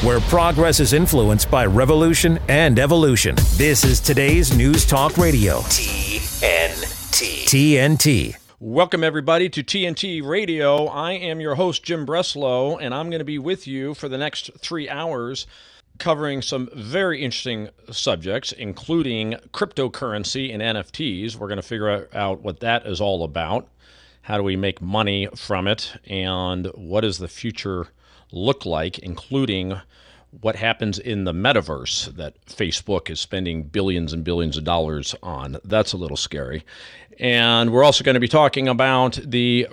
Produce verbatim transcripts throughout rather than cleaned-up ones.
where progress is influenced by revolution and evolution. This is today's News Talk Radio. T N T. T N T. Welcome, everybody, to T N T Radio. I am your host, Jim Breslow, and I'm going to be with you for the next three hours covering some very interesting subjects, including cryptocurrency and N F Ts. We're going to figure out what that is all about. How do we make money from it? And what does the future look like, including what happens in the metaverse that Facebook is spending billions and billions of dollars on? That's a little scary. And we're also going to be talking about the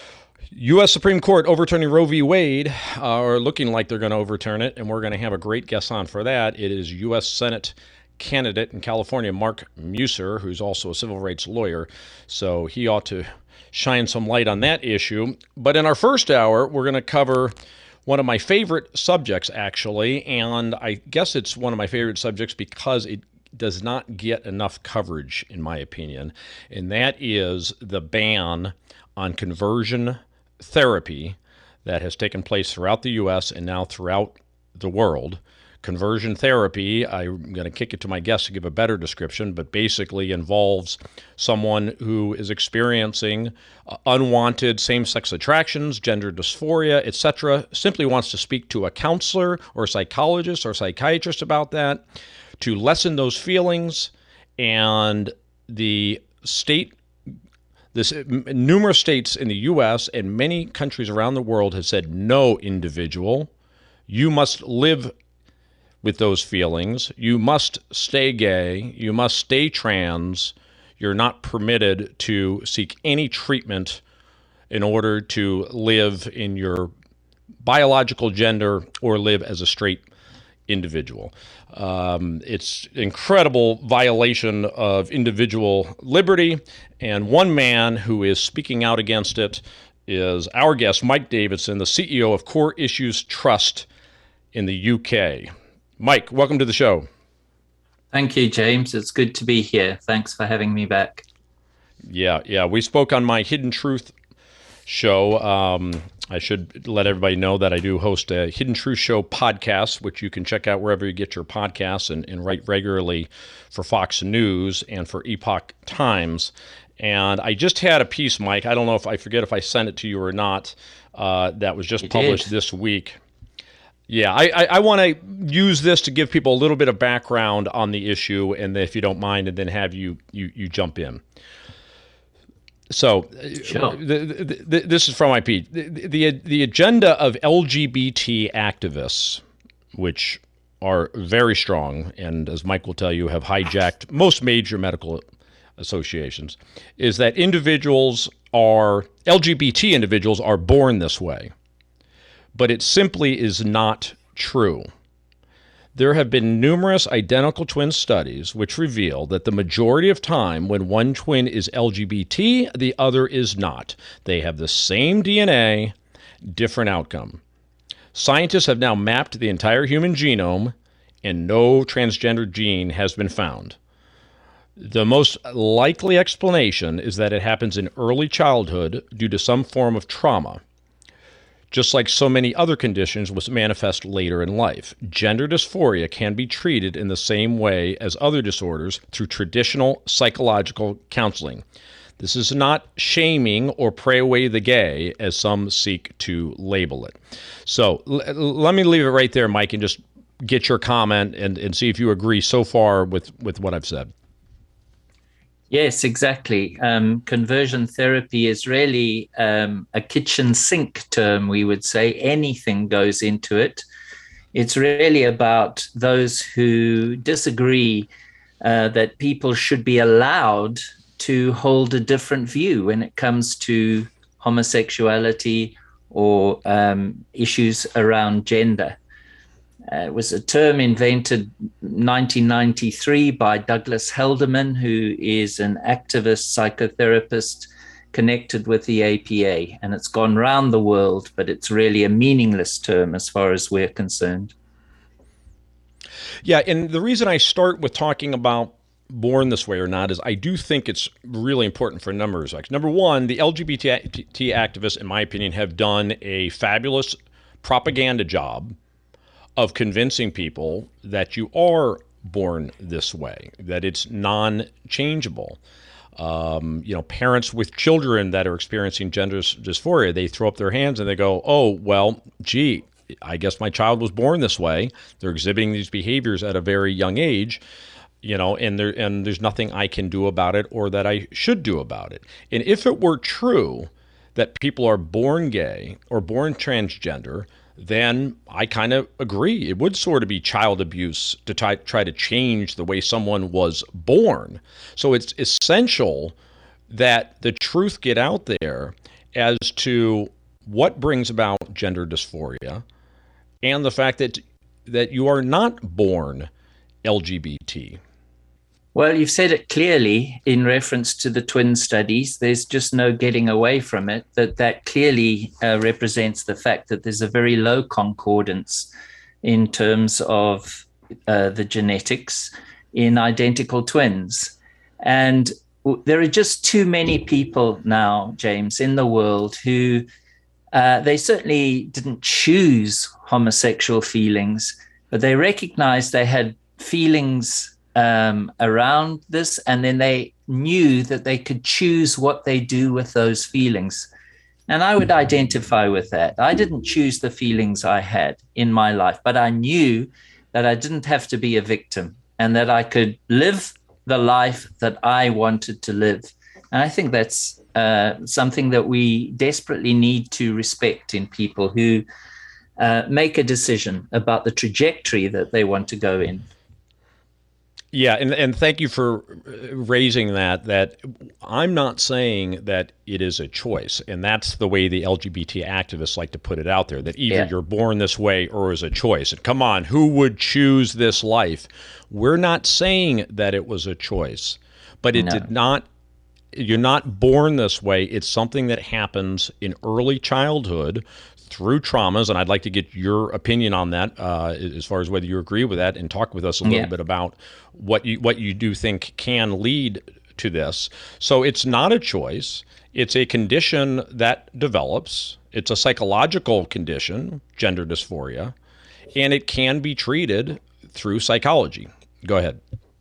U S Supreme Court overturning Roe v. Wade, uh, or looking like they're going to overturn it, and we're going to have a great guest on for that. It is U S Senate candidate in California, Mark Musser, who's also a civil rights lawyer, so he ought to shine some light on that issue. But in our first hour, we're going to cover one of my favorite subjects, actually, and I guess it's one of my favorite subjects because it does not get enough coverage, in my opinion, and that is the ban on conversion therapy that has taken place throughout the U S and now throughout the world. Conversion therapy, I'm going to kick it to my guest to give a better description, but basically involves someone who is experiencing uh, unwanted same-sex attractions, gender dysphoria, et cetera, simply wants to speak to a counselor or a psychologist or psychiatrist about that to lessen those feelings. And the state This numerous states in the U S and many countries around the world have said, no, individual, you must live with those feelings. You must stay gay. You must stay trans. You're not permitted to seek any treatment in order to live in your biological gender or live as a straight individual. Um, it's incredible violation of individual liberty, and one man who is speaking out against it is our guest, Mike Davidson, the C E O of Core Issues Trust in the U K. Mike, welcome to the show. Thank you, James. It's good to be here. Thanks for having me back. Yeah, yeah. We spoke on my Hidden Truth show. Um, I should let everybody know that I do host a Hidden Truth Show podcast, which you can check out wherever you get your podcasts, and, and write regularly for Fox News and for Epoch Times. And I just had a piece, Mike, I don't know if I forget if I sent it to you or not, uh, that was just You published did. this week. Yeah, I, I, I want to use this to give people a little bit of background on the issue, and if you don't mind, and then have you you, you jump in. So, Sure. the, the, the, this is from I P. The, the the agenda of L G B T activists, which are very strong, and as Mike will tell you, have hijacked most major medical associations, is that individuals are, L G B T individuals are born this way. But it simply is not true. There have been numerous identical twin studies which reveal that the majority of time when one twin is L G B T, the other is not. They have the same D N A, different outcome. Scientists have now mapped the entire human genome, and no transgender gene has been found. The most likely explanation is that it happens in early childhood due to some form of trauma, just like so many other conditions which manifest later in life. Gender dysphoria can be treated in the same way as other disorders through traditional psychological counseling. This is not shaming or pray away the gay, as some seek to label it. So l- let me leave it right there, Mike, and just get your comment and, and see if you agree so far with, with what I've said. Yes, exactly. Um, conversion therapy is really um, a kitchen sink term, we would say. Anything goes into it. It's really about those who disagree uh, that people should be allowed to hold a different view when it comes to homosexuality or um, issues around gender. Uh, it was a term invented in nineteen ninety-three by Douglas Haldeman, who is an activist psychotherapist connected with the A P A. And it's gone round the world, but it's really a meaningless term as far as we're concerned. Yeah, and the reason I start with talking about born this way or not is I do think it's really important for a number of reasons. Number one, the L G B T activists, in my opinion, have done a fabulous propaganda job of convincing people that you are born this way, that it's non-changeable. Um, you know, parents with children that are experiencing gender dysphoria, they throw up their hands and they go, oh, well, gee, I guess my child was born this way. They're exhibiting these behaviors at a very young age, you know, and there and there's nothing I can do about it or that I should do about it. And if it were true that people are born gay or born transgender, then I kind of agree. It would sort of be child abuse to try, try to change the way someone was born. So it's essential that the truth get out there as to what brings about gender dysphoria and the fact that that you are not born L G B T. Well, you've said it clearly in reference to the twin studies. There's just no getting away from it, that that clearly uh, represents the fact that there's a very low concordance in terms of uh, the genetics in identical twins. And w- there are just too many people now, James, in the world who uh, they certainly didn't choose homosexual feelings, but they recognized they had feelings Um, around this, and then they knew that they could choose what they do with those feelings. And I would identify with that. I didn't choose the feelings I had in my life, but I knew that I didn't have to be a victim and that I could live the life that I wanted to live. And I think that's uh, something that we desperately need to respect in people who uh, make a decision about the trajectory that they want to go in. Yeah, and, and thank you for raising that, that I'm not saying that it is a choice, and that's the way the L G B T activists like to put it out there, that either yeah. you're born this way or is a choice. And come on, who would choose this life? We're not saying that it was a choice, but it no. did not, you're not born this way. It's something that happens in early childhood through traumas, and I'd like to get your opinion on that, uh, as far as whether you agree with that, and talk with us a little yeah. bit about what you what you do think can lead to this. So it's not a choice; it's a condition that develops. It's a psychological condition, gender dysphoria, and it can be treated through psychology. Go ahead.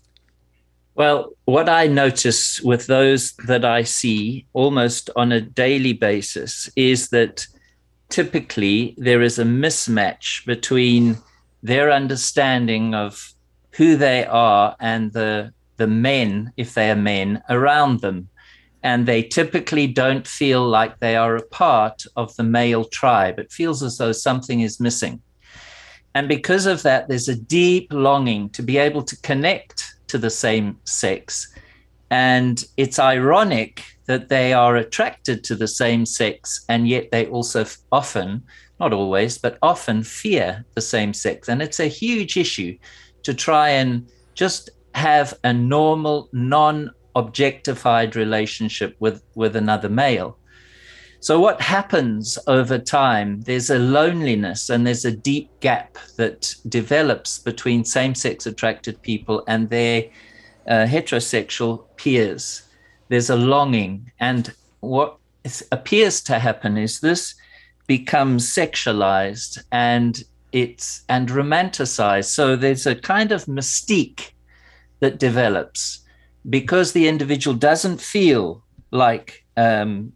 Well, what I notice with those that I see almost on a daily basis is that typically there is a mismatch between their understanding of who they are and the the men, if they are men, around them. And they typically don't feel like they are a part of the male tribe. It feels as though something is missing. And because of that, there's a deep longing to be able to connect to the same sex. And it's ironic that they are attracted to the same sex, and yet they also often, not always, but often fear the same sex. And it's a huge issue to try and just have a normal, non-objectified relationship with, with another male. So what happens over time, there's a loneliness and there's a deep gap that develops between same-sex attracted people and their uh, heterosexual peers. There's a longing, and what appears to happen is this becomes sexualized and it's and romanticized. So there's a kind of mystique that develops because the individual doesn't feel like um,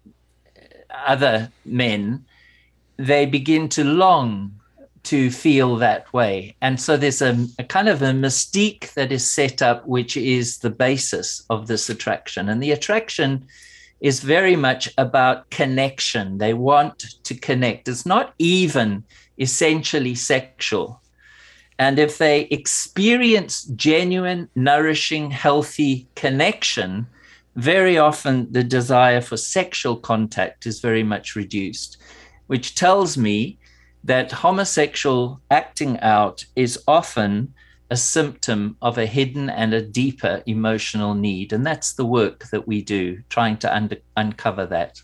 other men. They begin to long to feel that way. And so there's a, a kind of a mystique that is set up, which is the basis of this attraction. And the attraction is very much about connection. They want to connect. It's not even essentially sexual. And if they experience genuine, nourishing, healthy connection, very often the desire for sexual contact is very much reduced, which tells me that homosexual acting out is often a symptom of a hidden and a deeper emotional need. And that's the work that we do, trying to under, uncover that.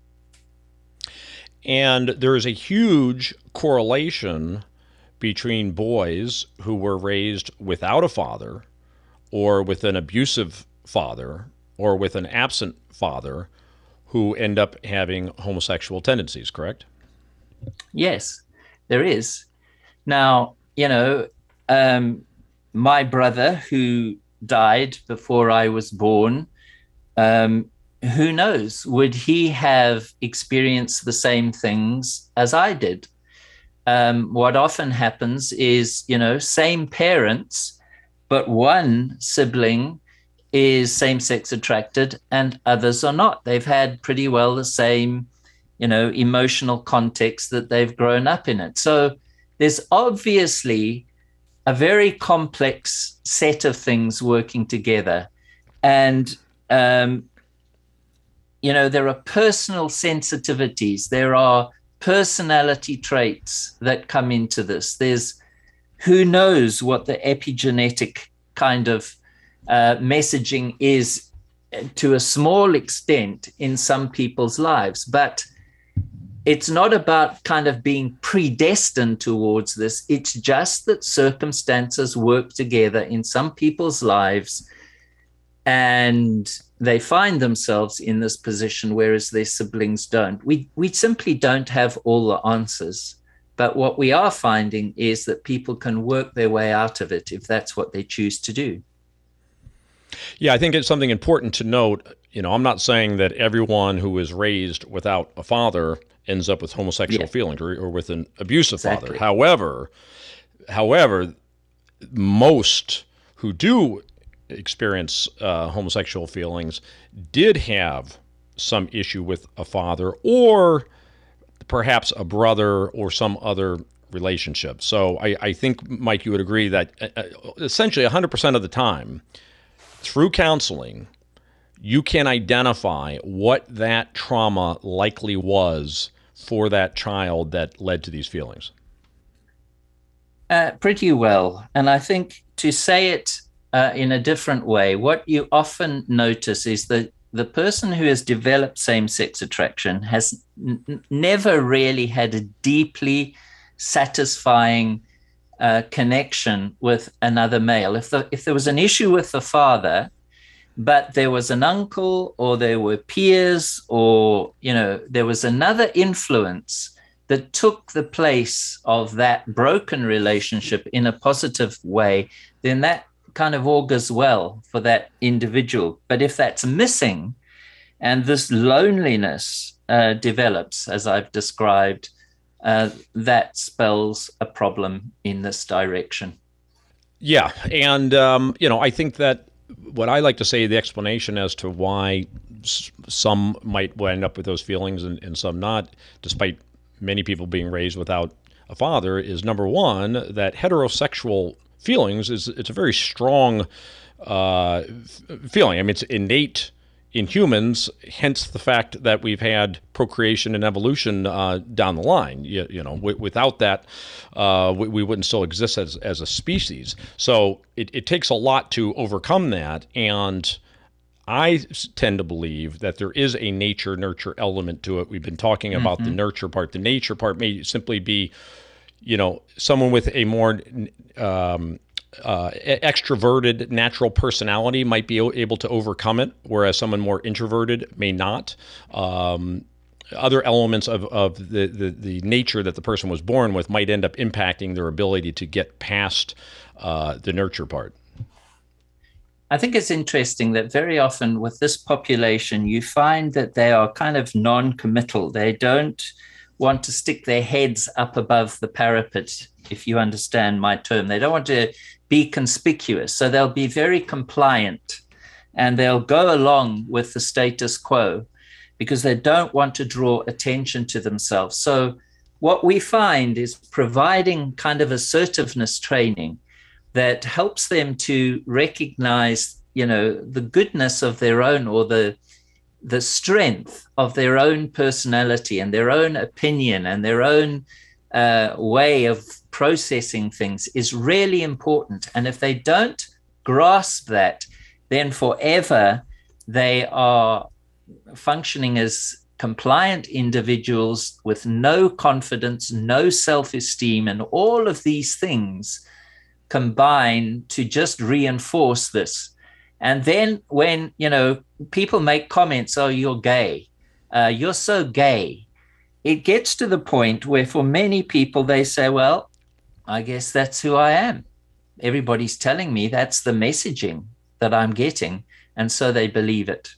And there is a huge correlation between boys who were raised without a father or with an abusive father or with an absent father who end up having homosexual tendencies, correct? Yes, there is. Now, you know, um, my brother who died before I was born, um, who knows, would he have experienced the same things as I did? Um, what often happens is, you know, same parents, but one sibling is same-sex attracted and others are not. They've had pretty well the same, you know, emotional context that they've grown up in it. So there's obviously a very complex set of things working together. And, um, you know, there are personal sensitivities. There are personality traits that come into this. There's who knows what the epigenetic kind of uh, messaging is to a small extent in some people's lives. But it's not about kind of being predestined towards this. It's just that circumstances work together in some people's lives and they find themselves in this position, whereas their siblings don't. We we simply don't have all the answers. But what we are finding is that people can work their way out of it if that's what they choose to do. Yeah, I think it's something important to note. You know, I'm not saying that everyone who is raised without a father ends up with homosexual yeah. feelings or, or with an abusive exactly. father. However, however, most who do experience uh, homosexual feelings did have some issue with a father or perhaps a brother or some other relationship. So I, I think, Mike, you would agree that uh, essentially one hundred percent of the time, through counseling, you can identify what that trauma likely was for that child that led to these feelings. Uh, pretty well. And I think to say it uh, in a different way, what you often notice is that the person who has developed same-sex attraction has n- never really had a deeply satisfying uh, connection with another male. If the, if there was an issue with the father, but there was an uncle or there were peers or, you know, there was another influence that took the place of that broken relationship in a positive way, then that kind of augurs well for that individual. But if that's missing and this loneliness uh, develops, as I've described, uh, that spells a problem in this direction. Yeah. And, um, you know, I think that what I like to say, the explanation as to why s- some might wind up with those feelings and, and some not, despite many people being raised without a father, is number one, that heterosexual feelings is it's a very strong uh, f- feeling. I mean, it's innate in humans, hence the fact that we've had procreation and evolution uh, down the line. You, you know, w- without that, uh, we, we wouldn't still exist as as a species. So it, it takes a lot to overcome that, and I tend to believe that there is a nature-nurture element to it. We've been talking about mm-hmm. the nurture part. The nature part may simply be, you know, someone with a more um, uh, extroverted natural personality might be able to overcome it, whereas someone more introverted may not. Um, other elements of, of the, the, the nature that the person was born with might end up impacting their ability to get past uh, the nurture part. I think it's interesting that very often with this population, you find that they are kind of non-committal. They don't want to stick their heads up above the parapet, if you understand my term. They don't want to be conspicuous. So they'll be very compliant and they'll go along with the status quo because they don't want to draw attention to themselves. So what we find is providing kind of assertiveness training that helps them to recognize, you know, the goodness of their own or the the strength of their own personality and their own opinion and their own uh, way of processing things is really important. And if they don't grasp that, then forever they are functioning as compliant individuals with no confidence, no self-esteem, and all of these things combine to just reinforce this. And then when, you know, people make comments, oh, you're gay, uh, you're so gay, it gets to the point where for many people, they say, well, I guess that's who I am. Everybody's telling me that's the messaging that I'm getting, and so they believe it.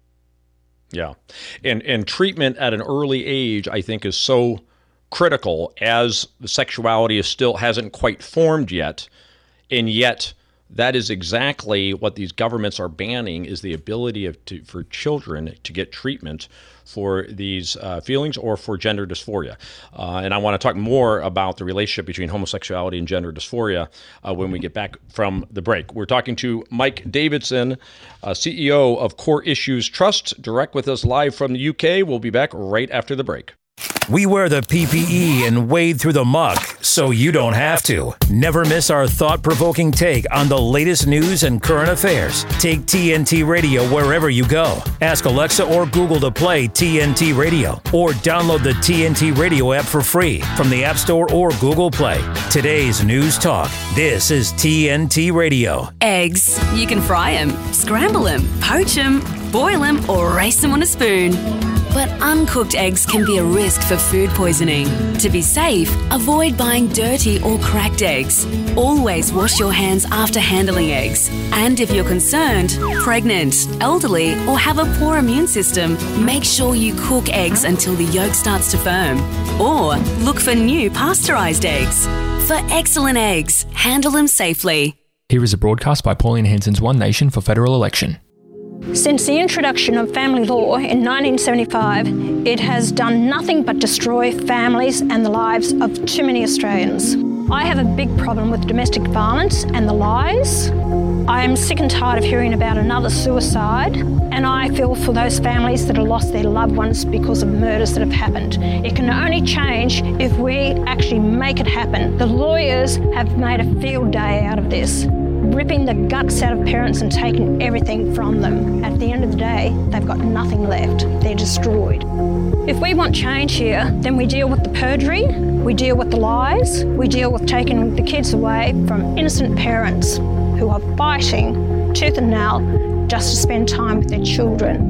Yeah. And and treatment at an early age, I think, is so critical, as the sexuality is still hasn't quite formed yet. And yet that is exactly what these governments are banning, is the ability of to, for children to get treatment for these uh, feelings or for gender dysphoria. Uh, and I want to talk more about the relationship between homosexuality and gender dysphoria uh, when we get back from the break. We're talking to Mike Davidson, uh, C E O of Core Issues Trust, direct with us live from the U K. We'll be back right after the break. We wear the P P E and wade through the muck so you don't have to. Never miss our thought-provoking take on the latest news and current affairs. Take T N T Radio wherever you go. Ask Alexa or Google to play T N T Radio, or download the T N T Radio app for free from the App Store or Google Play. Today's News Talk. This is T N T Radio. Eggs. You can fry them, scramble them, poach them, boil them, or race them on a spoon. But uncooked eggs can be a risk for food poisoning. To be safe, avoid buying dirty or cracked eggs. Always wash your hands after handling eggs. And if you're concerned, pregnant, elderly, or have a poor immune system, make sure you cook eggs until the yolk starts to firm. Or look for new pasteurized eggs. For excellent eggs, handle them safely. Here is a broadcast by Pauline Hanson's One Nation for federal election. Since the introduction of family law in nineteen seventy-five, it has done nothing but destroy families and the lives of too many Australians. I have a big problem with domestic violence and the lies. I am sick and tired of hearing about another suicide, and I feel for those families that have lost their loved ones because of murders that have happened. It can only change if we actually make it happen. The lawyers have made a field day out of this, ripping the guts out of parents and taking everything from them. At the end of the day, they've got nothing left. They're destroyed. If we want change here, then we deal with the perjury, we deal with the lies, we deal with taking the kids away from innocent parents who are fighting tooth and nail just to spend time with their children.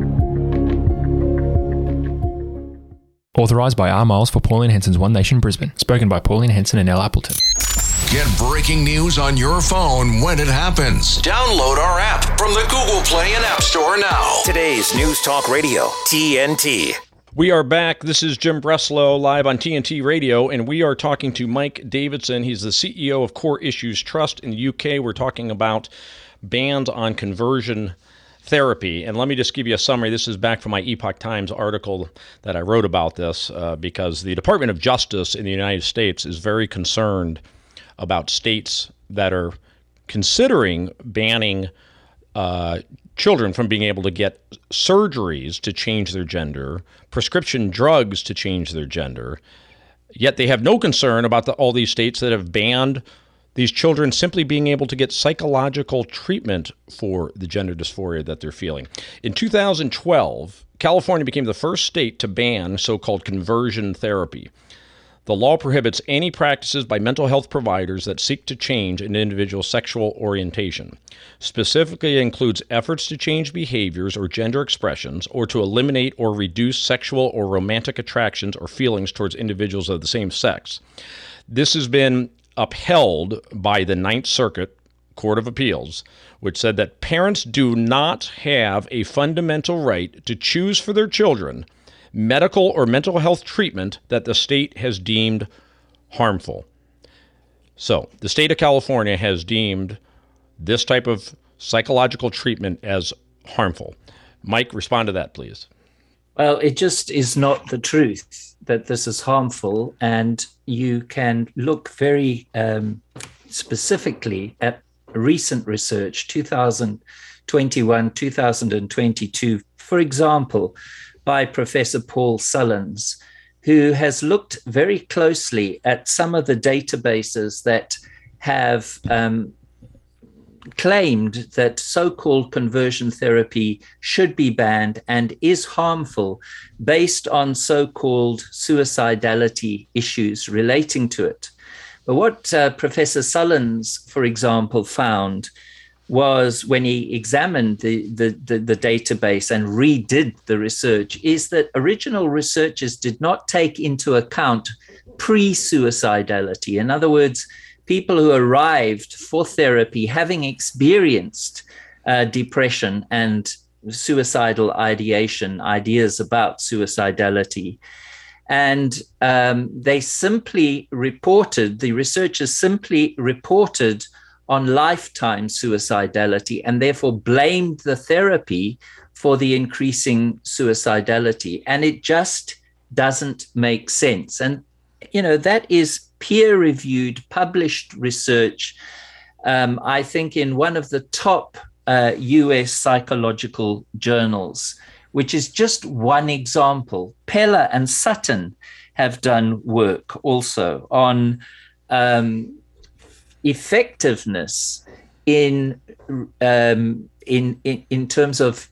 Authorised by R. Miles for Pauline Hanson's One Nation Brisbane. Spoken by Pauline Hanson and Elle Appleton. Get breaking news on your phone when it happens. Download our app from the Google Play and App Store now. Today's News Talk Radio, T N T. We are back. This is Jim Breslow live on T N T Radio, and we are talking to Mike Davidson. He's the C E O of Core Issues Trust in the U K. We're talking about bans on conversion therapy. And let me just give you a summary. This is back from my Epoch Times article that I wrote about this, uh, because the Department of Justice in the United States is very concerned about states that are considering banning uh, children from being able to get surgeries to change their gender, prescription drugs to change their gender, yet they have no concern about the, all these states that have banned these children simply being able to get psychological treatment for the gender dysphoria that they're feeling. In two thousand twelve, California became the first state to ban so-called conversion therapy. The law prohibits any practices by mental health providers that seek to change an individual's sexual orientation. Specifically, it includes efforts to change behaviors or gender expressions, or to eliminate or reduce sexual or romantic attractions or feelings towards individuals of the same sex. This has been upheld by the Ninth Circuit Court of Appeals, which said that parents do not have a fundamental right to choose for their children medical or mental health treatment that the state has deemed harmful. So the state of California has deemed this type of psychological treatment as harmful. Mike, respond to that, please. Well, it just is not the truth that this is harmful, and you can look very um, specifically at recent research, two thousand twenty-one, two thousand twenty-two, for example, by Professor Paul Sullins, who has looked very closely at some of the databases that have um, claimed that so-called conversion therapy should be banned and is harmful based on so-called suicidality issues relating to it. But what uh, Professor Sullins, for example, found was, when he examined the, the, the, the database and redid the research, is that original researchers did not take into account pre-suicidality. In other words, people who arrived for therapy having experienced uh, depression and suicidal ideation, ideas about suicidality. And um, they simply reported, the researchers simply reported on lifetime suicidality and therefore blamed the therapy for the increasing suicidality. And it just doesn't make sense. And, you know, that is peer-reviewed, published research, um, I think in one of the top uh, U S psychological journals, which is just one example. Peller and Sutton have done work also on um, effectiveness in, um, in, in, in terms of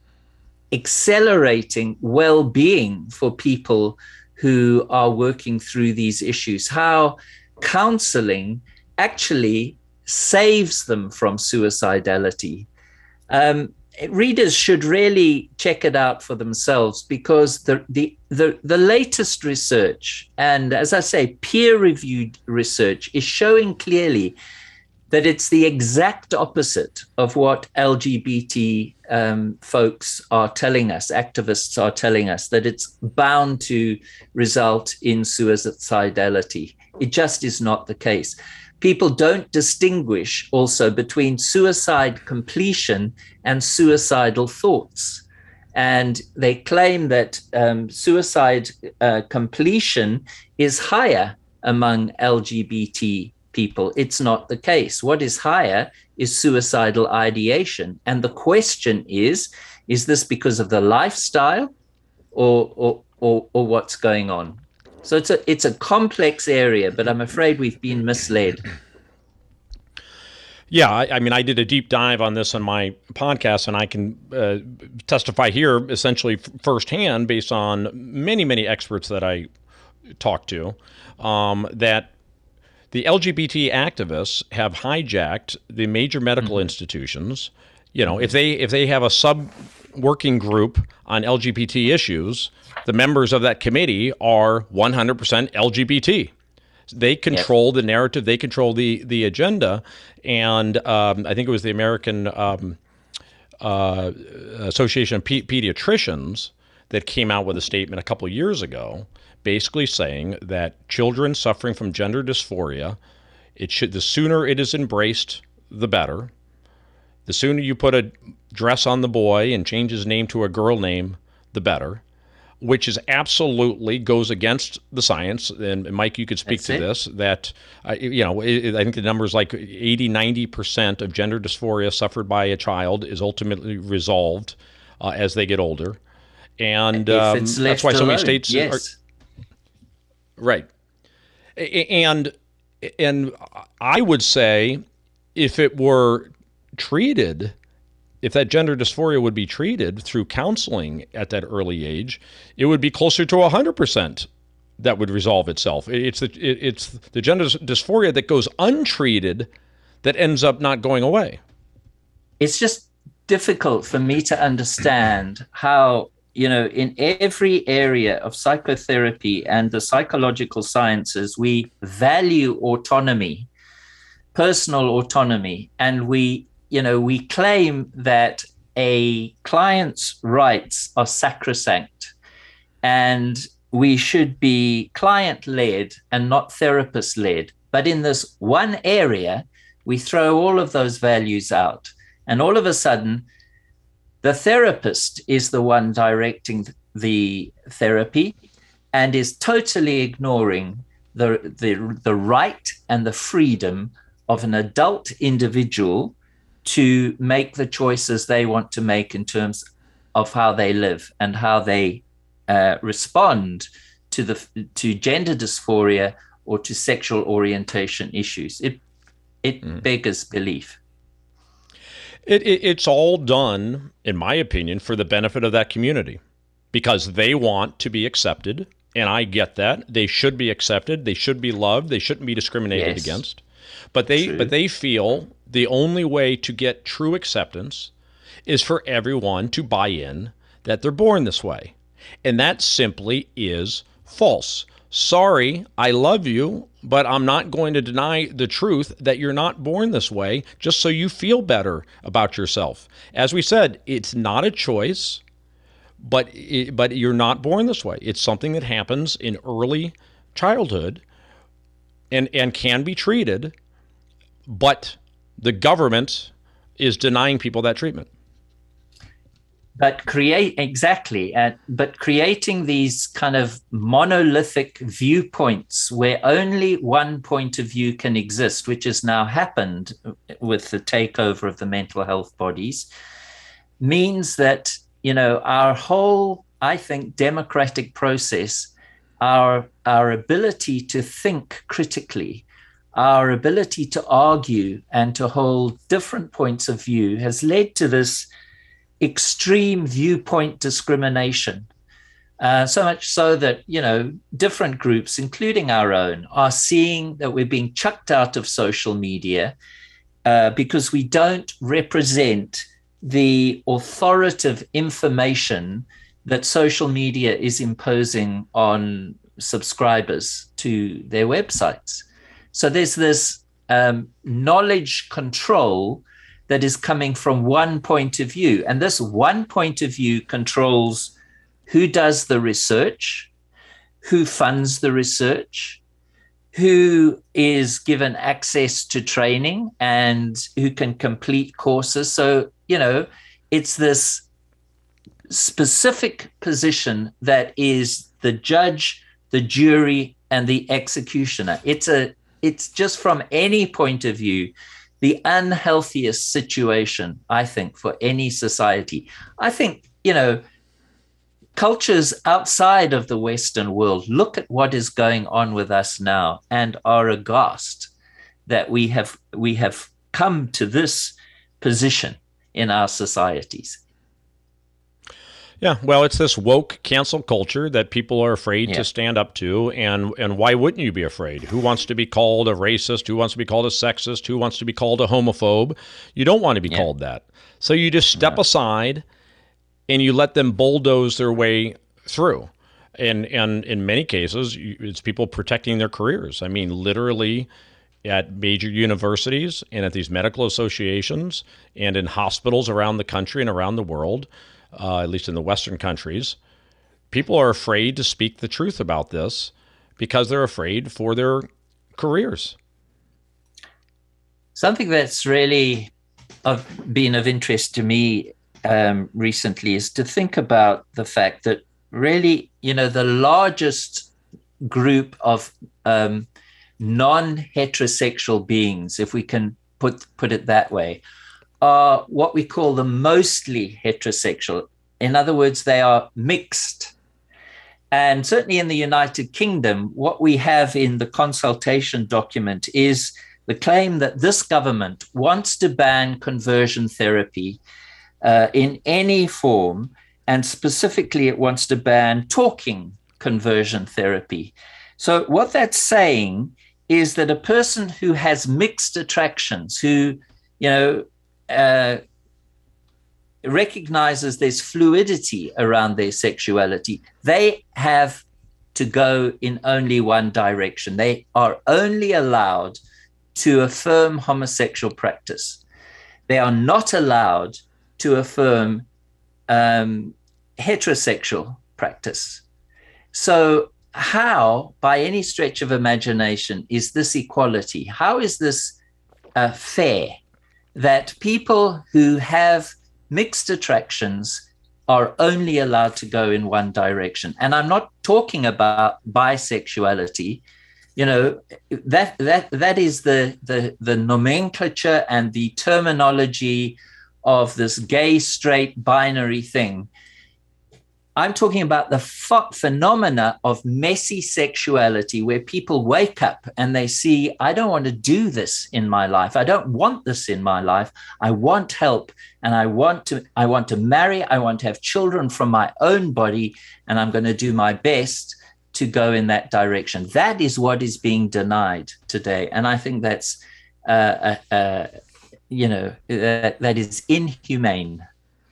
accelerating well-being for people who are working through these issues, how counseling actually saves them from suicidality. Um, readers should really check it out for themselves, because the, the, the, the latest research, and as I say, peer-reviewed research, is showing clearly that it's the exact opposite of what L G B T um, folks are telling us, activists are telling us, that it's bound to result in suicidality. It just is not the case. People don't distinguish also between suicide completion and suicidal thoughts. And they claim that um, suicide uh, completion is higher among L G B T people. It's not the case. What is higher is suicidal ideation. And the question is, is this because of the lifestyle or, or, or, or what's going on? So it's a, it's a complex area, but I'm afraid we've been misled. Yeah, I, I mean, I did a deep dive on this on my podcast, and I can uh, testify here essentially f- firsthand based on many, many experts that I talked to, um, that the L G B T activists have hijacked the major medical mm-hmm. institutions. You know, mm-hmm. if they if they have a sub working group on L G B T issues, the members of that committee are one hundred percent L G B T. They control yes. the narrative. They control the the agenda. And um, I think it was the American um, uh, Association of Pe- Pediatricians that came out with a statement a couple of years ago, basically saying that children suffering from gender dysphoria, it should the sooner it is embraced, the better. The sooner you put a dress on the boy and change his name to a girl name, the better, which is absolutely goes against the science. And Mike, you could speak That's to it. this, that, uh, you know, it, I think the number is like eighty, ninety percent of gender dysphoria suffered by a child is ultimately resolved uh, as they get older. And um, that's why so many states yes. are, right. And, and I would say if it were treated, if that gender dysphoria would be treated through counseling at that early age, it would be closer to one hundred percent that would resolve itself. It's the, it's the gender dysphoria that goes untreated that ends up not going away. It's just difficult for me to understand how, you know, in every area of psychotherapy and the psychological sciences, we value autonomy, personal autonomy, and we You know, we claim that a client's rights are sacrosanct and we should be client-led and not therapist-led. But in this one area, we throw all of those values out. And all of a sudden, the therapist is the one directing the therapy and is totally ignoring the, the, the right and the freedom of an adult individual to make the choices they want to make in terms of how they live and how they uh, respond to the to gender dysphoria or to sexual orientation issues. It it mm. beggars belief. It, it it's all done, in my opinion, for the benefit of that community, because they want to be accepted, and I get that. They should be accepted. They should be loved. They shouldn't be discriminated yes. against. But they True. but they feel the only way to get true acceptance is for everyone to buy in that they're born this way. And that simply is false. Sorry, I love you, but I'm not going to deny the truth that you're not born this way just so you feel better about yourself. As we said, it's not a choice, but it, but you're not born this way. It's something that happens in early childhood and, and can be treated, but the government is denying people that treatment. But create exactly, uh, but creating these kind of monolithic viewpoints where only one point of view can exist, which has now happened with the takeover of the mental health bodies, means that, you know, our whole, I think, democratic process, our our ability to think critically, our ability to argue and to hold different points of view has led to this extreme viewpoint discrimination, uh, so much so that, you know, different groups, including our own, are seeing that we're being chucked out of social media uh, because we don't represent the authoritative information that social media is imposing on subscribers to their websites. So there's this um, knowledge control that is coming from one point of view. And this one point of view controls who does the research, who funds the research, who is given access to training, and who can complete courses. So, you know, it's this specific position that is the judge, the jury, and the executioner. It's a, it's just from any point of view, the unhealthiest situation, I think, for any society. I think, you know, cultures outside of the Western world look at what is going on with us now and are aghast that we have we have come to this position in our societies. Yeah, well, it's this woke cancel culture that people are afraid Yeah. to stand up to, and and why wouldn't you be afraid? Who wants to be called a racist? Who wants to be called a sexist? Who wants to be called a homophobe? You don't want to be Yeah. called that. So you just step No. aside and you let them bulldoze their way through. And and in many cases, you- it's people protecting their careers. I mean, literally at major universities and at these medical associations and in hospitals around the country and around the world, uh, at least in the Western countries, people are afraid to speak the truth about this because they're afraid for their careers. Something that's really of been of interest to me um, recently is to think about the fact that really, you know, the largest group of um, non-heterosexual beings, if we can put put it that way, are what we call the mostly heterosexual. In other words, they are mixed. And certainly in the United Kingdom, what we have in the consultation document is the claim that this government wants to ban conversion therapy uh, in any form, and specifically it wants to ban talking conversion therapy. So what that's saying is that a person who has mixed attractions, who, you know, uh, recognizes there's fluidity around their sexuality, they have to go in only one direction. They are only allowed to affirm homosexual practice. They are not allowed to affirm um, heterosexual practice. So how, by any stretch of imagination, is this equality? How is this uh, fair that people who have mixed attractions are only allowed to go in one direction? And I'm not talking about bisexuality. You know, that that that is the the the nomenclature and the terminology of this gay, straight, binary thing. I'm talking about the ph- phenomena of messy sexuality, where people wake up and they see, I don't want to do this in my life. I don't want this in my life. I want help, and I want to, I want to marry. I want to have children from my own body, and I'm going to do my best to go in that direction. That is what is being denied today. And I think that's uh, uh, uh, you know, that, that is inhumane.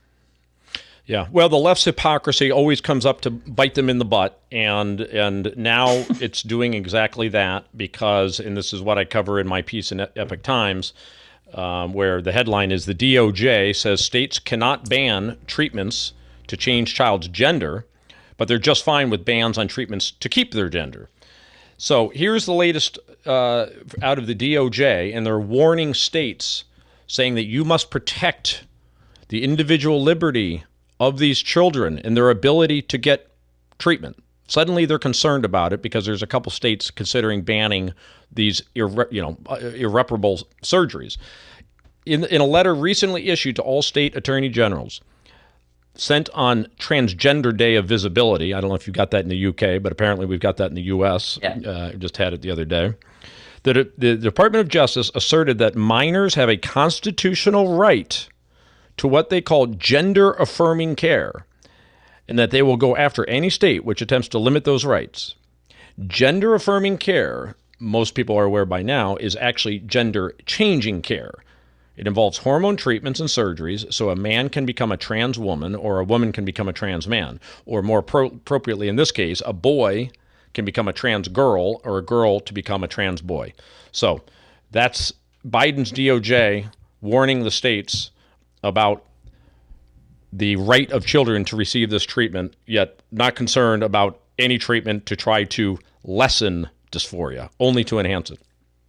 Yeah, well, the left's hypocrisy always comes up to bite them in the butt, and and now it's doing exactly that because, and this is what I cover in my piece in Epoch Times, um, where the headline is the D O J says states cannot ban treatments to change child's gender, but they're just fine with bans on treatments to keep their gender. So here's the latest uh, out of the D O J, and they're warning states, saying that you must protect the individual liberty of these children and their ability to get treatment. Suddenly they're concerned about it because there's a couple states considering banning these irre- you know, irreparable surgeries. In, in a letter recently issued to all state attorney generals, sent on Transgender Day of Visibility, I don't know if you got that in the U K, but apparently we've got that in the U S. Yeah. Uh, just had it the other day. The, the Department of Justice asserted that minors have a constitutional right to what they call gender-affirming care, and that they will go after any state which attempts to limit those rights. Gender-affirming care, most people are aware by now, is actually gender-changing care. It involves hormone treatments and surgeries, so a man can become a trans woman or a woman can become a trans man, or more pro- appropriately in this case, a boy can become a trans girl or a girl to become a trans boy. So that's Biden's D O J warning the states about the right of children to receive this treatment, yet not concerned about any treatment to try to lessen dysphoria, only to enhance it.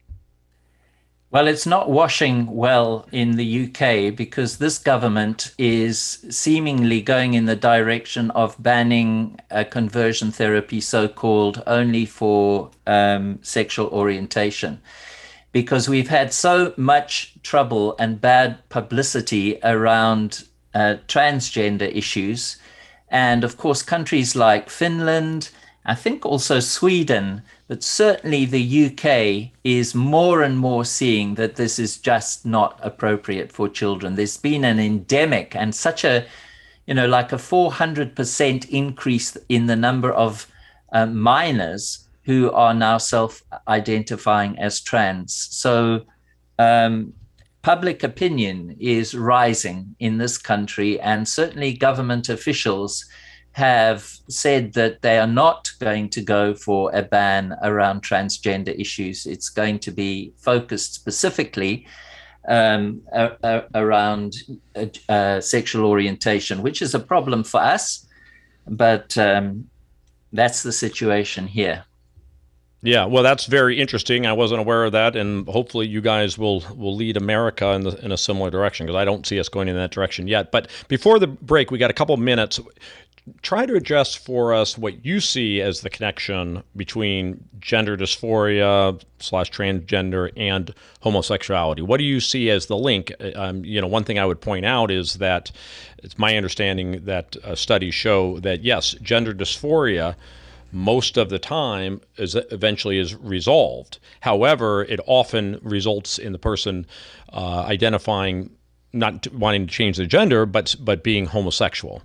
Well, it's not washing well in the U K because this government is seemingly going in the direction of banning uh, conversion therapy, so-called, only for um, sexual orientation. Because we've had so much trouble and bad publicity around uh, transgender issues. And of course, countries like Finland, I think also Sweden, but certainly the U K is more and more seeing that this is just not appropriate for children. There's been an endemic and such a, you know, like a four hundred percent increase in the number of uh, minors who are now self-identifying as trans. So um, public opinion is rising in this country, and certainly government officials have said that they are not going to go for a ban around transgender issues. It's going to be focused specifically um, a, a, around uh, uh, sexual orientation, which is a problem for us, but um, that's the situation here. Yeah, well, that's very interesting. I wasn't aware of that, and hopefully you guys will will lead America in the in a similar direction, because I don't see us going in that direction yet. But before the break, we got a couple of minutes. Try to address for us what you see as the connection between gender dysphoria slash transgender and homosexuality. What do you see as the link? Um, you know, one thing I would point out is that it's my understanding that uh, studies show that, yes, gender dysphoria most of the time is eventually is resolved. However, it often results in the person uh, identifying, not wanting to change their gender, but but being homosexual.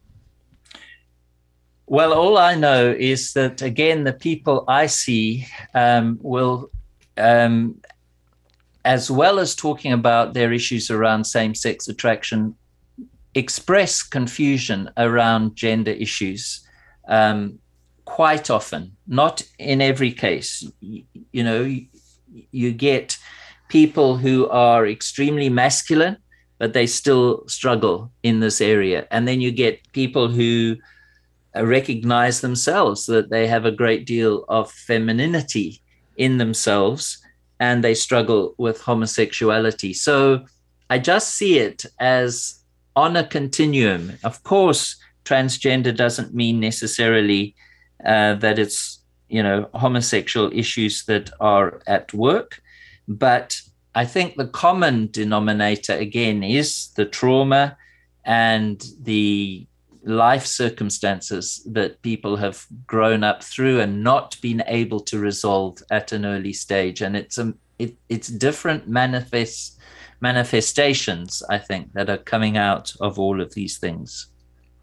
Well, all I know is that, again, the people I see um, will, um, as well as talking about their issues around same-sex attraction, express confusion around gender issues um, quite often, not in every case. You, you know, you, you get people who are extremely masculine, but they still struggle in this area. And then you get people who recognize themselves that they have a great deal of femininity in themselves and they struggle with homosexuality. So I just see it as on a continuum. Of course, transgender doesn't mean necessarily uh, that it's, you know, homosexual issues that are at work, but I think the common denominator, again, is the trauma and the life circumstances that people have grown up through and not been able to resolve at an early stage. And it's um, it, it's different manifest, manifestations, I think, that are coming out of all of these things.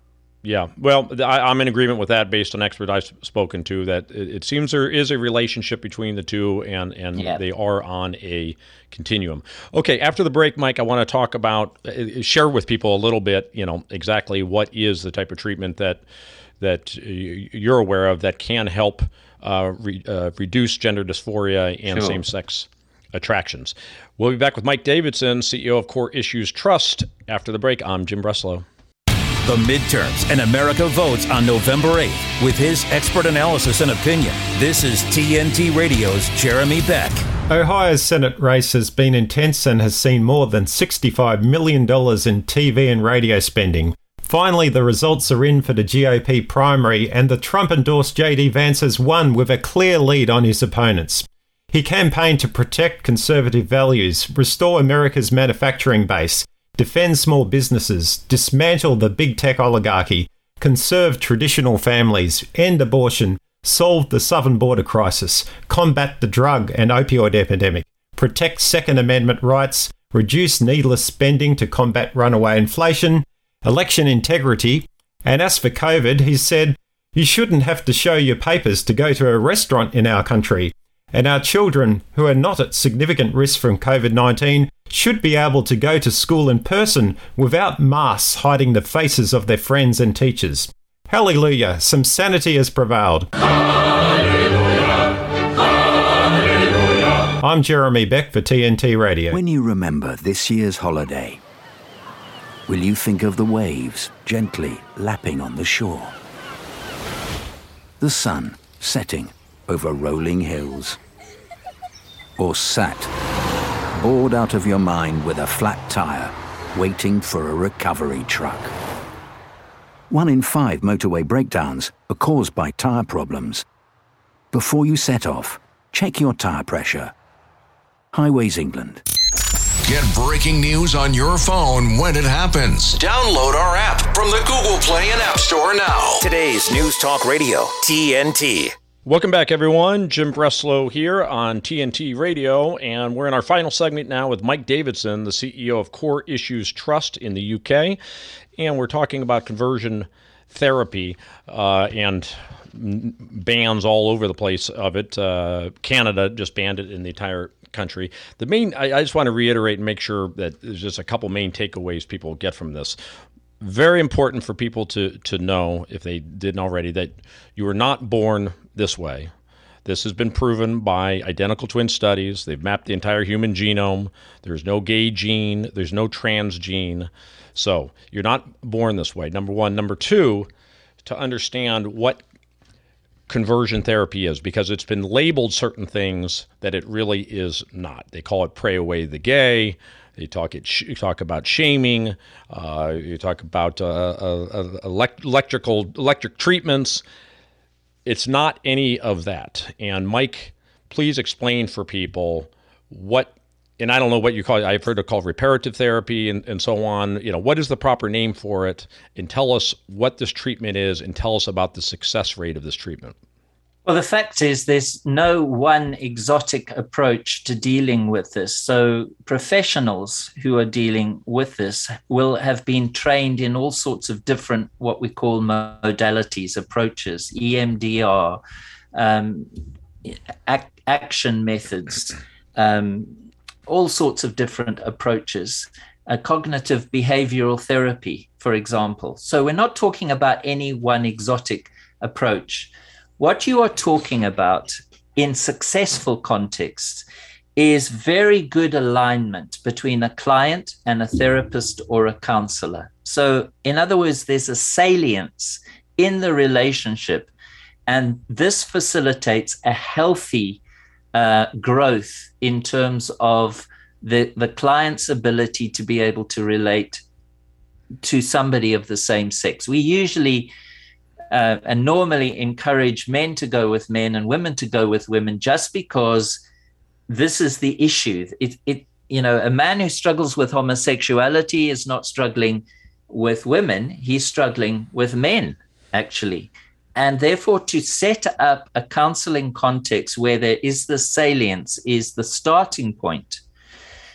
Yeah, well, I, I'm in agreement with that based on experts I've spoken to, that it, it seems there is a relationship between the two, and, and Yeah. they are on a continuum. Okay, after the break, Mike, I want to talk about, uh, share with people a little bit, you know, exactly what is the type of treatment that that you're aware of that can help uh, re, uh, reduce gender dysphoria and Sure. same-sex attractions. We'll be back with Mike Davidson, C E O of Core Issues Trust, after the break. I'm Jim Breslow. The midterms and America votes on November eighth. With his expert analysis and opinion, this is T N T Radio's Jeremy Beck. Ohio's Senate race has been intense and has seen more than sixty-five million dollars in T V and radio spending. Finally, the results are in for the G O P primary, and the Trump-endorsed J D Vance has won with a clear lead on his opponents. He campaigned to protect conservative values, restore America's manufacturing base, defend small businesses, dismantle the big tech oligarchy, conserve traditional families, end abortion, solve the southern border crisis, combat the drug and opioid epidemic, protect Second Amendment rights, reduce needless spending to combat runaway inflation, election integrity, and as for COVID, he said, you shouldn't have to show your papers to go to a restaurant in our country, and our children who are not at significant risk from COVID nineteen should be able to go to school in person without masks hiding the faces of their friends and teachers. Hallelujah, some sanity has prevailed. Hallelujah, hallelujah. I'm Jeremy Beck for T N T Radio. When you remember this year's holiday, will you think of the waves gently lapping on the shore? The sun setting over rolling hills? Or sat, bored out of your mind with a flat tire, waiting for a recovery truck? One in five motorway breakdowns are caused by tire problems. Before you set off, check your tire pressure. Highways England. Get breaking news on your phone when it happens. Download our app from the Google Play and App Store now. Today's News Talk Radio, T N T. Welcome back, everyone. Jim Breslow here on T N T Radio, and we're in our final segment now with Mike Davidson, the C E O of Core Issues Trust in the U K, and we're talking about conversion therapy uh, and bans all over the place of it. Uh, Canada just banned it in the entire country. The main, I, I just want to reiterate and make sure that there's just a couple main takeaways people get from this. Very important for people to to know, if they didn't already, that you were not born this way. This has been proven by identical twin studies. They've mapped the entire human genome. There's no gay gene. There's no trans gene. So you're not born this way, number one. Number two, to understand what conversion therapy is, because it's been labeled certain things that it really is not. They call it pray away the gay. They talk it. You talk about shaming. Uh, you talk about uh, uh, elect- electrical electric treatments. It's not any of that. And Mike, please explain for people what. And I don't know what you call it. I've heard it called reparative therapy and, and so on. You know, what is the proper name for it? And tell us what this treatment is, and tell us about the success rate of this treatment. Well, the fact is there's no one exotic approach to dealing with this. So professionals who are dealing with this will have been trained in all sorts of different, what we call modalities, approaches, E M D R, um, ac- action methods, um, all sorts of different approaches, uh, cognitive behavioral therapy, for example. So we're not talking about any one exotic approach. What you are talking about in successful contexts is very good alignment between a client and a therapist or a counselor. So in other words, there's a salience in the relationship, and this facilitates a healthy uh, growth in terms of the, the client's ability to be able to relate to somebody of the same sex. We usually Uh, and normally encourage men to go with men and women to go with women, just because this is the issue. It, it, you know, a man who struggles with homosexuality is not struggling with women. He's struggling with men, actually. And therefore, to set up a counseling context where there is the salience is the starting point.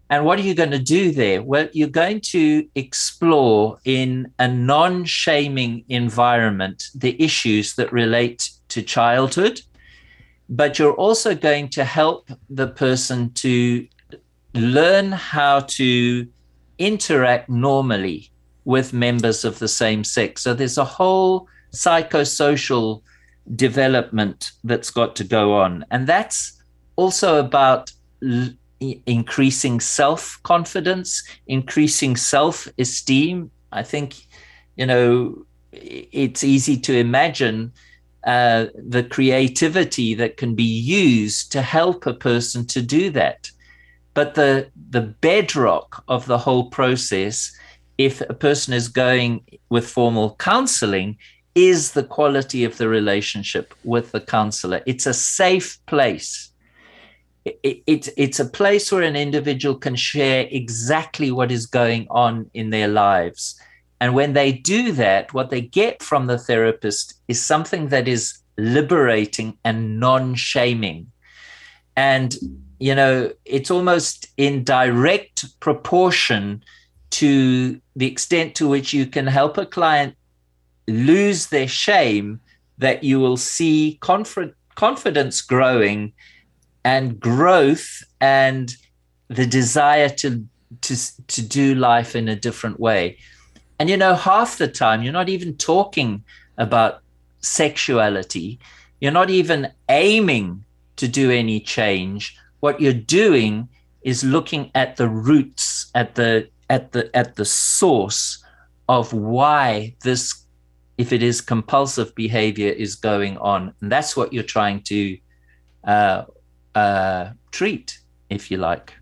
And what are you going to do there? Well, you're going to explore in a non-shaming environment the issues that relate to childhood, but you're also going to help the person to learn how to interact normally with members of the same sex. So there's a whole psychosocial development that's got to go on. And that's also about l- increasing self-confidence, increasing self-esteem. I think, you know, it's easy to imagine uh, the creativity that can be used to help a person to do that. But the the bedrock of the whole process, if a person is going with formal counseling, is the quality of the relationship with the counselor. It's a safe place. It, it, it's a place where an individual can share exactly what is going on in their lives. And when they do that, what they get from the therapist is something that is liberating and non-shaming. And, you know, it's almost in direct proportion to the extent to which you can help a client lose their shame that you will see conf- confidence growing and growth and the desire to, to, to do life in a different way. And, you know, half the time you're not even talking about sexuality. You're not even aiming to do any change. What you're doing is looking at the roots, at the at the at the source of why this, if it is compulsive behavior, is going on. And that's what you're trying to uh, uh, treat, if you like.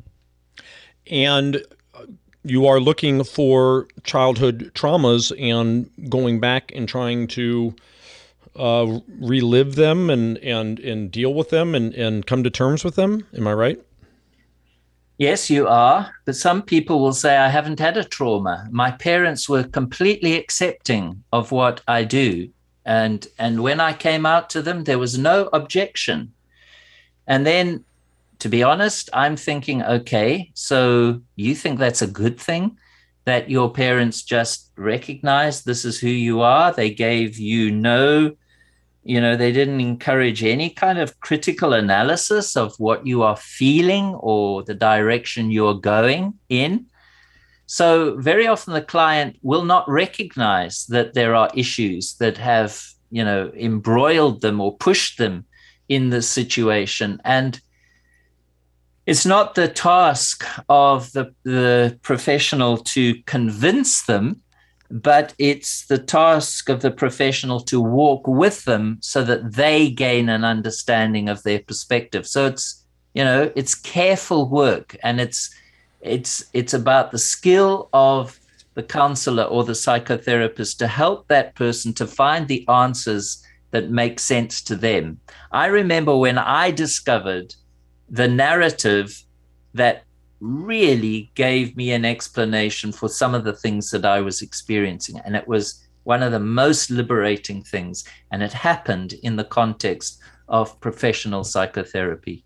And you are looking for childhood traumas and going back and trying to uh, relive them and, and, and deal with them and, and come to terms with them. Am I right? Yes, you are. But some people will say, I haven't had a trauma. My parents were completely accepting of what I do. And, and when I came out to them, there was no objection. And then, to be honest, I'm thinking, okay, so you think that's a good thing, that your parents just recognized this is who you are? They gave you no, you know, they didn't encourage any kind of critical analysis of what you are feeling or the direction you're going in. So very often the client will not recognize that there are issues that have, you know, embroiled them or pushed them in this situation. And it's not the task of the, the professional to convince them, but it's the task of the professional to walk with them so that they gain an understanding of their perspective. So it's, you know, it's careful work, and it's it's it's about the skill of the counselor or the psychotherapist to help that person to find the answers that make sense to them. I remember when I discovered the narrative that really gave me an explanation for some of the things that I was experiencing. And it was one of the most liberating things. And it happened in the context of professional psychotherapy.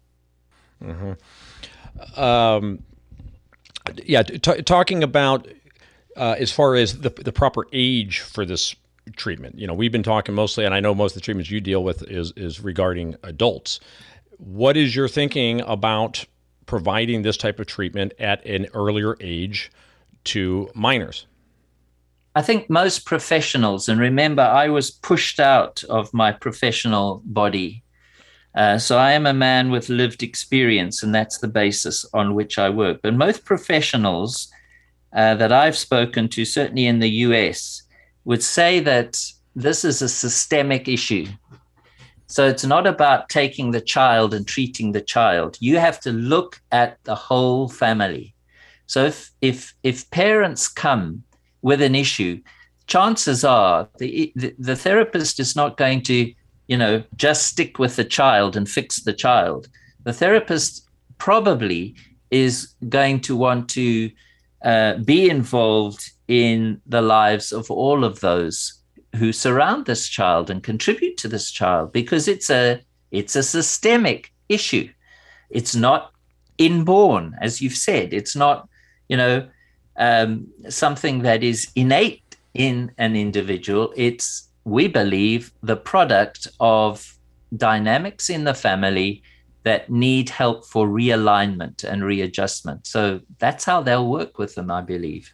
Mm-hmm. Um, yeah, t- talking about uh, as far as the, the proper age for this treatment, you know, we've been talking mostly, and I know most of the treatments you deal with is is regarding adults. What is your thinking about providing this type of treatment at an earlier age to minors? I think most professionals, and remember, I was pushed out of my professional body. Uh, so I am a man with lived experience, and that's the basis on which I work. But most professionals uh, that I've spoken to, certainly in the U S, would say that this is a systemic issue. So it's not about taking the child and treating the child. You have to look at the whole family. So if if if parents come with an issue, chances are the the, the therapist is not going to, you know, just stick with the child and fix the child. The therapist probably is going to want to uh, be involved in the lives of all of those who surround this child and contribute to this child, because it's a it's a systemic issue. It's not inborn, as you've said. It's not, you know, um, something that is innate in an individual. It's, we believe, the product of dynamics in the family that need help for realignment and readjustment. So that's how they'll work with them, I believe.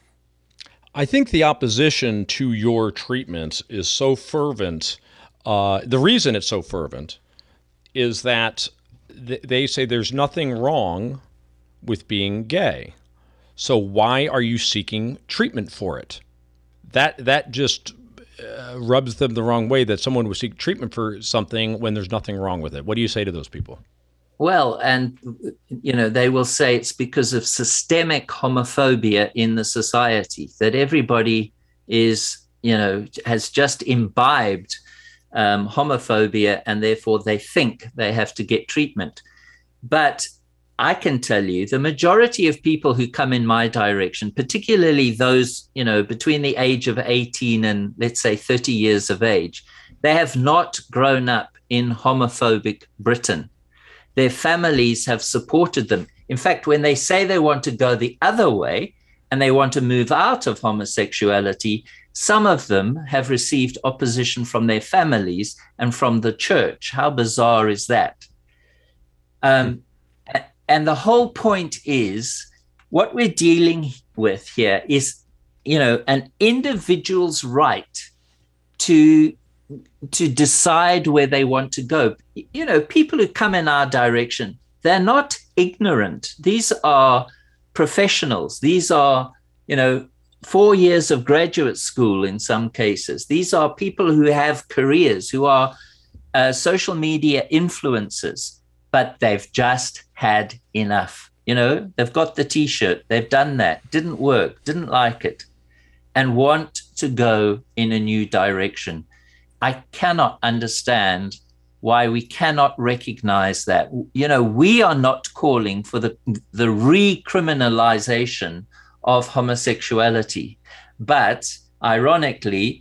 I think the opposition to your treatment is so fervent. Uh, the reason it's so fervent is that th- they say there's nothing wrong with being gay. So why are you seeking treatment for it? That that just uh, rubs them the wrong way, that someone would seek treatment for something when there's nothing wrong with it. What do you say to those people? Well, and, you know, they will say it's because of systemic homophobia in the society, that everybody is, you know, has just imbibed um, homophobia, and therefore they think they have to get treatment. But I can tell you the majority of people who come in my direction, particularly those, you know, between the age of eighteen and let's say thirty years of age, they have not grown up in homophobic Britain. Their families have supported them. In fact, when they say they want to go the other way and they want to move out of homosexuality, some of them have received opposition from their families and from the church. How bizarre is that? Um, and the whole point is, what we're dealing with here is, you know, an individual's right to to decide where they want to go. You know, people who come in our direction, they're not ignorant. These are professionals. These are, you know, four years of graduate school in some cases. These are people who have careers, who are uh, social media influencers, but they've just had enough. You know, they've got the T-shirt, they've done that, didn't work, didn't like it, and want to go in a new direction. I cannot understand why we cannot recognize that. You know, we are not calling for the, the recriminalization of homosexuality, but ironically,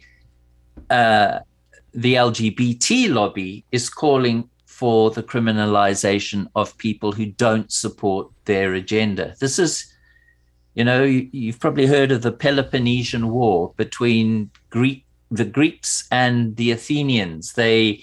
uh, the L G B T lobby is calling for the criminalization of people who don't support their agenda. This is, you know, you, you've probably heard of the Peloponnesian War between Greek the Greeks and the Athenians. They,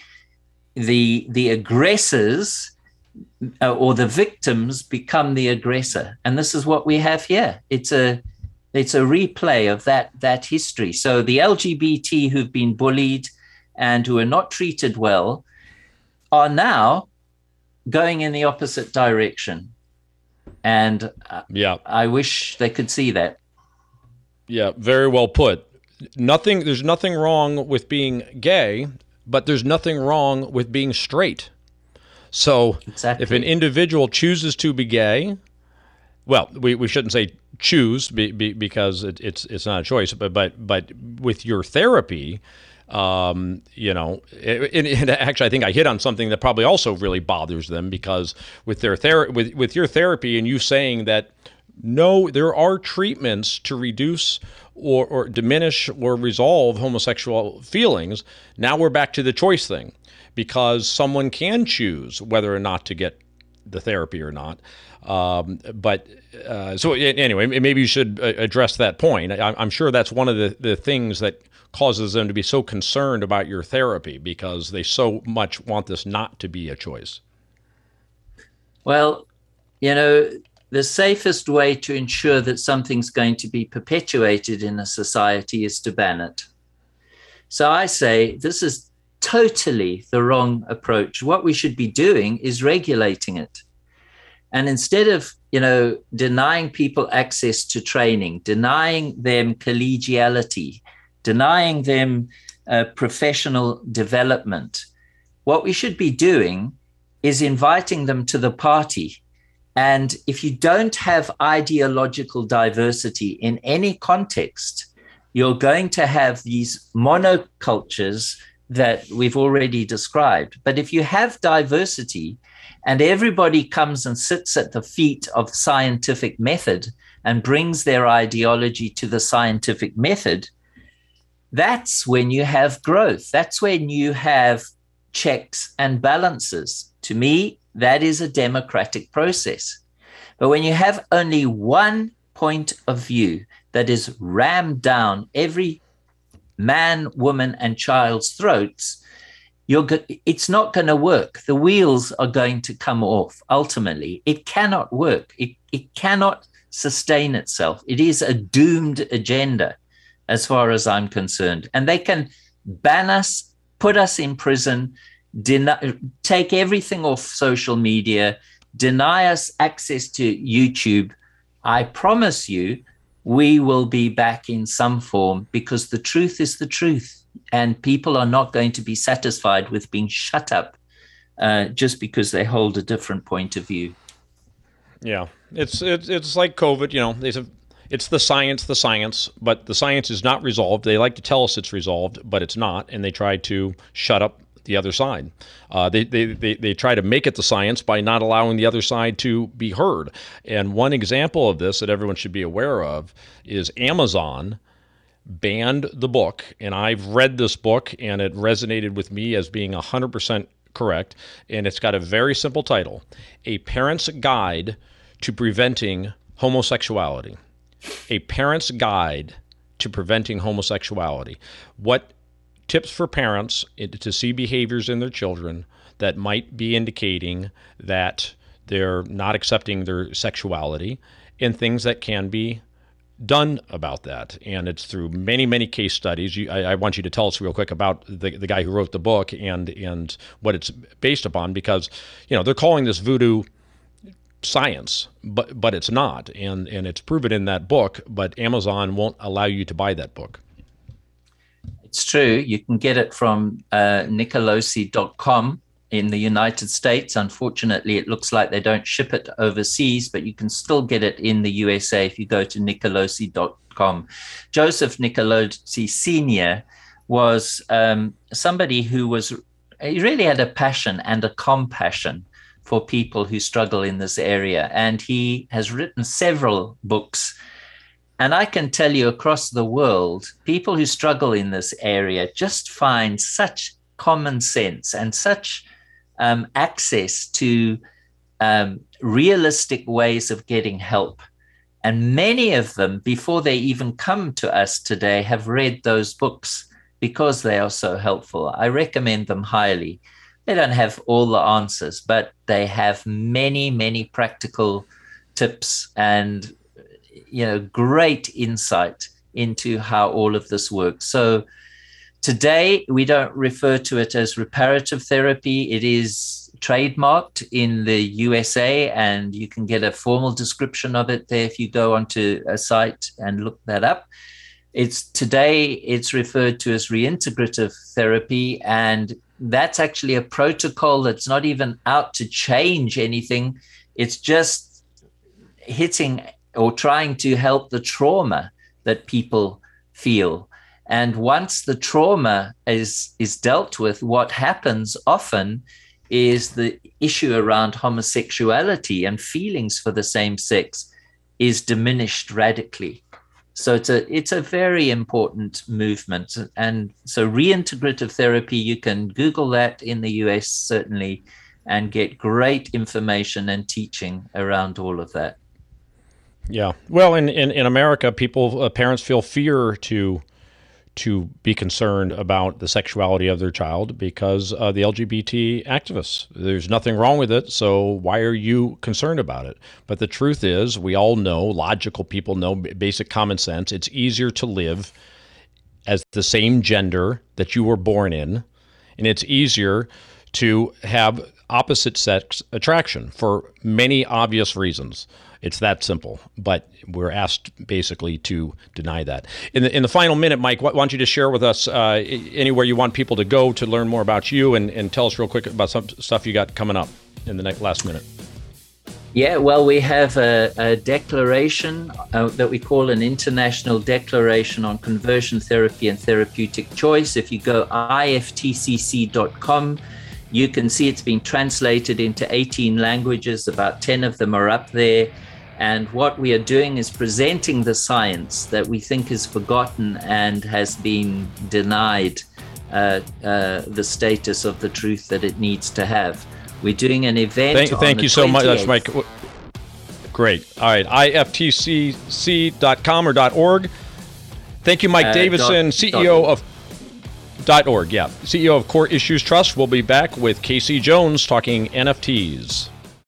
the the aggressors uh, or the victims become the aggressor, and this is what we have here. It's a it's a replay of that that history. So the L G B T who've been bullied and who are not treated well are now going in the opposite direction, and uh, yeah, I wish they could see that. Yeah, very well put. Nothing, there's nothing wrong with being gay, but there's nothing wrong with being straight. So exactly. If an individual chooses to be gay, well, we, we shouldn't say choose be, be, because it, it's it's not a choice, but but but with your therapy, um, you know, and, and actually I think I hit on something that probably also really bothers them, because with their ther- with with your therapy and you saying that no, there are treatments to reduce or, or diminish or resolve homosexual feelings. Now we're back to the choice thing, because someone can choose whether or not to get the therapy or not. Um, but uh, so anyway, maybe you should address that point. I, I'm sure that's one of the, the things that causes them to be so concerned about your therapy, because they so much want this not to be a choice. Well, you know, the safest way to ensure that something's going to be perpetuated in a society is to ban it. So I say this is totally the wrong approach. What we should be doing is regulating it. And instead of, you know, denying people access to training, denying them collegiality, denying them uh, professional development, what we should be doing is inviting them to the party. And if you don't have ideological diversity in any context, you're going to have these monocultures that we've already described. But if you have diversity and everybody comes and sits at the feet of scientific method and brings their ideology to the scientific method, that's when you have growth. That's when you have checks and balances. To me, that is a democratic process. But when you have only one point of view that is rammed down every man, woman, and child's throats, you're go- it's not going to work. The wheels are going to come off. Ultimately, it cannot work. It, it cannot sustain itself. It is a doomed agenda, as far as I'm concerned. And they can ban us, put us in prison, deny, take everything off social media, deny us access to YouTube. I promise you, we will be back in some form, because the truth is the truth. And people are not going to be satisfied with being shut up uh, just because they hold a different point of view. Yeah, it's it's it's like COVID. You know, they said it's the science, the science, but the science is not resolved. They like to tell us it's resolved, but it's not, and they try to shut up the other side. Uh, they, they they they try to make it the science by not allowing the other side to be heard. And one example of this that everyone should be aware of is Amazon banned the book, and I've read this book, and it resonated with me as being one hundred percent correct, and it's got a very simple title, A Parent's Guide to Preventing Homosexuality. A Parent's Guide to Preventing Homosexuality. What tips for parents to see behaviors in their children that might be indicating that they're not accepting their sexuality, and things that can be done about that. And it's through many, many case studies. You, I, I want you to tell us real quick about the, the guy who wrote the book and and what it's based upon, because, you know, they're calling this voodoo science, but but it's not. And, and it's proven in that book, but Amazon won't allow you to buy that book. It's true. You can get it from uh, nicolosi dot com in the United States. Unfortunately, it looks like they don't ship it overseas, but you can still get it in the U S A if you go to nicolosi dot com. Joseph Nicolosi Senior was um, somebody who was, he really had a passion and a compassion for people who struggle in this area. And he has written several books. And I can tell you, across the world, people who struggle in this area just find such common sense and such um, access to um, realistic ways of getting help. And many of them, before they even come to us today, have read those books because they are so helpful. I recommend them highly. They don't have all the answers, but they have many, many practical tips and, you know, great insight into how all of this works. So today, we don't refer to it as reparative therapy. It is trademarked in the U S A, and you can get a formal description of it there if you go onto a site and look that up. It's today, it's referred to as reintegrative therapy, and that's actually a protocol that's not even out to change anything. It's just hitting or trying to help the trauma that people feel. And once the trauma is, is dealt with, what happens often is the issue around homosexuality and feelings for the same sex is diminished radically. So it's a it's a very important movement. And so reintegrative therapy, you can Google that in the U S certainly and get great information and teaching around all of that. Yeah. Well, in, in, in America, people, uh, parents feel fear to to be concerned about the sexuality of their child because uh, the L G B T activists. There's nothing wrong with it, so why are you concerned about it? But the truth is, we all know, logical people know, basic common sense, it's easier to live as the same gender that you were born in, and it's easier to have opposite sex attraction for many obvious reasons. It's that simple, but we're asked basically to deny that. In the in the final minute, Mike, why don't you just share with us uh, anywhere you want people to go to learn more about you, and, and tell us real quick about some stuff you got coming up in the next last minute. Yeah, well, we have a, a declaration uh, that we call an International Declaration on Conversion Therapy and Therapeutic Choice. If you go I F T C C dot com, you can see it's been translated into eighteen languages. About ten of them are up there. And what we are doing is presenting the science that we think is forgotten and has been denied uh, uh, the status of the truth that it needs to have. We're doing an event. Thank, on thank the you so much, Mike. Great. All right. I F T C C dot com or .org. Thank you, Mike Uh, Davidson, dot- C E dot O org. of .org, yeah. C E O of Core Issues Trust. We'll be back with Casey Jones talking N F Ts.